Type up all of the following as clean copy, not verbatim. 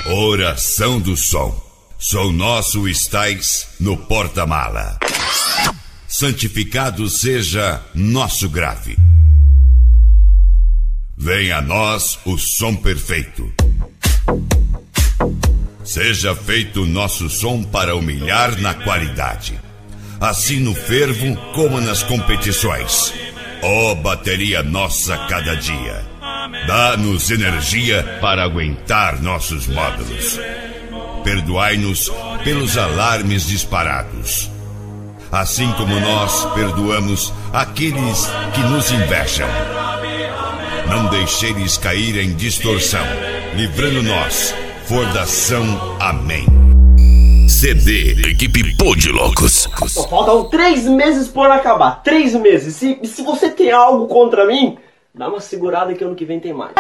Oração do som. Som nosso estais no porta-mala. Santificado seja nosso grave. Venha a nós o som perfeito. Seja feito nosso som para humilhar na qualidade. Assim no fervo como nas competições. Ó bateria nossa cada dia. Dá-nos energia para aguentar nossos módulos. Perdoai-nos pelos alarmes disparados. Assim como nós perdoamos aqueles que nos invejam. Não deixeis cair em distorção, livrando-nos, fordação, amém. CD, equipe Pô de Loucos. Faltam 3 meses por acabar, 3 meses. Se você tem algo contra mim, dá uma segurada que ano que vem tem mais.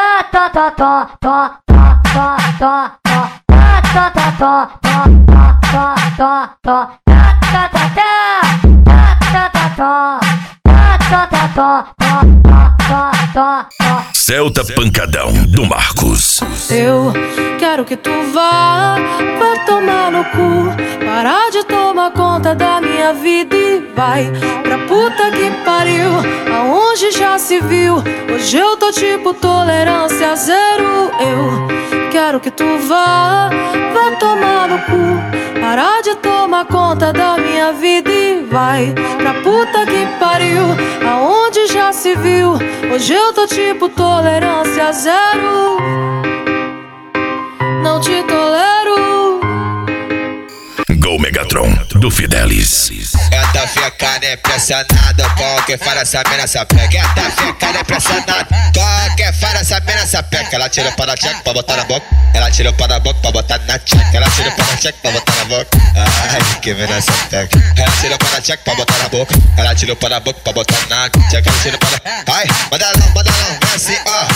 Celta Pancadão do Marcos. Eu quero que tu vá tomar no cu. Parar de tomar conta da minha vida e vai pra puta que pariu. Aonde já se viu? Hoje eu tô tipo tolerância zero. Eu quero que tu vá tomar no cu. Parar de tomar conta da minha vida e vai pra puta que pariu. Aonde já se viu? Hoje eu tô tipo tolerância zero. Não te tolero. Gol Megatron do Fidelis. Essa fica impressionada com quem faz essa mina sapeca. Essa fica impressionada com quem faz essa mina sapeca. Ela tira para a tcheca pra botar na boca. Ela tira para a boca pra botar na tcheca. Ela tira para a tcheca pra botar na boca. Ai, que mina sapeca. Ela tira para a tcheca pra botar na boca. Ela tira para a boca pra botar na tcheca. Ela tira para... Ai, manda não, vem assim, ó.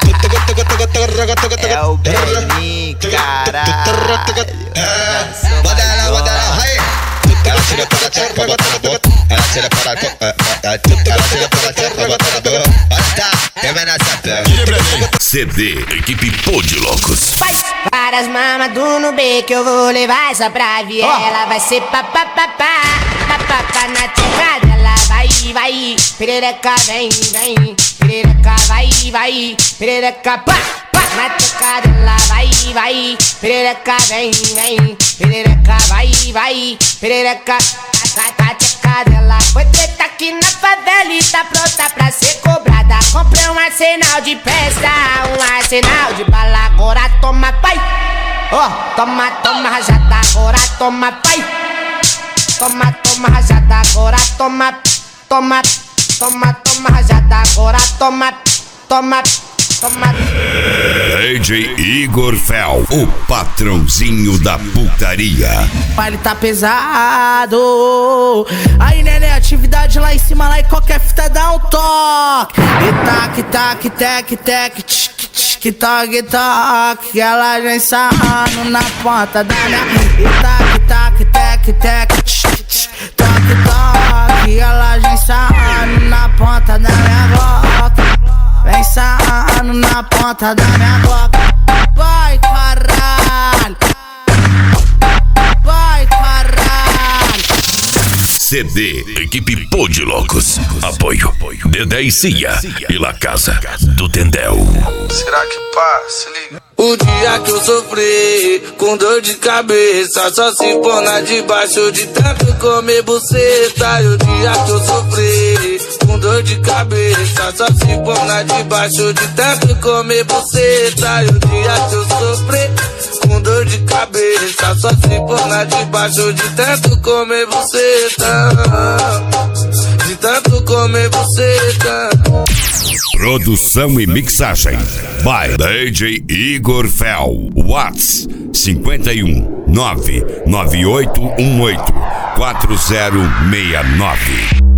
É o Benin, caralho. Manda não, vai. Ela tira para a tcheca pra botar na boca. Ela tira para a boca. Ela tira para a tcheca pra botar na boca. Olha tá, que mina sapeca. CD, equipe Pô de Loucos. Várias mamas no B que eu vou levar essa pra viela. Vai ser papapá, papapá na tcheca dela. Vai, perereca vem, perereca vai, perereca pá, na tcheca dela. Vai, perereca vem, perereca vai, perereca na tcheca dela. Foi treta aqui na favela e tá pronta pra ser cobrada. Comprei um arsenal de festa, um arsenal de bala. Agora toma pai, toma rajada. Agora toma pai, toma rajada. Agora toma rajada. Agora toma. DJ Igor Fel, o patrãozinho da putaria. O baile tá pesado. Aí, neném, atividade lá em cima, lá e qualquer fita dá um toque. E tac, tec, tic, toque. Ela já ensaiando na ponta da minha. E tac, tec, tic, toque. Ela já ensaiando na ponta da minha boca. Vem sarrando na ponta da minha boca. Vai, caralho. Vai, caralho. CD, equipe Pô de Loucos. Apoio Dedé e Cia e La Casa do Tendel. Será que pá? Se liga. O dia que eu sofri com dor de cabeça, só se pôr debaixo de tanto comer buceta. E o dia que eu sofri com dor de cabeça, só se pôr debaixo de tanto comer buceta. E o dia que eu sofri com dor de cabeça, só se pôr debaixo de tanto comer buceta. De tanto comer buceta. Produção e mixagem by DJ Igor Fel. Whats 51 99818 4069.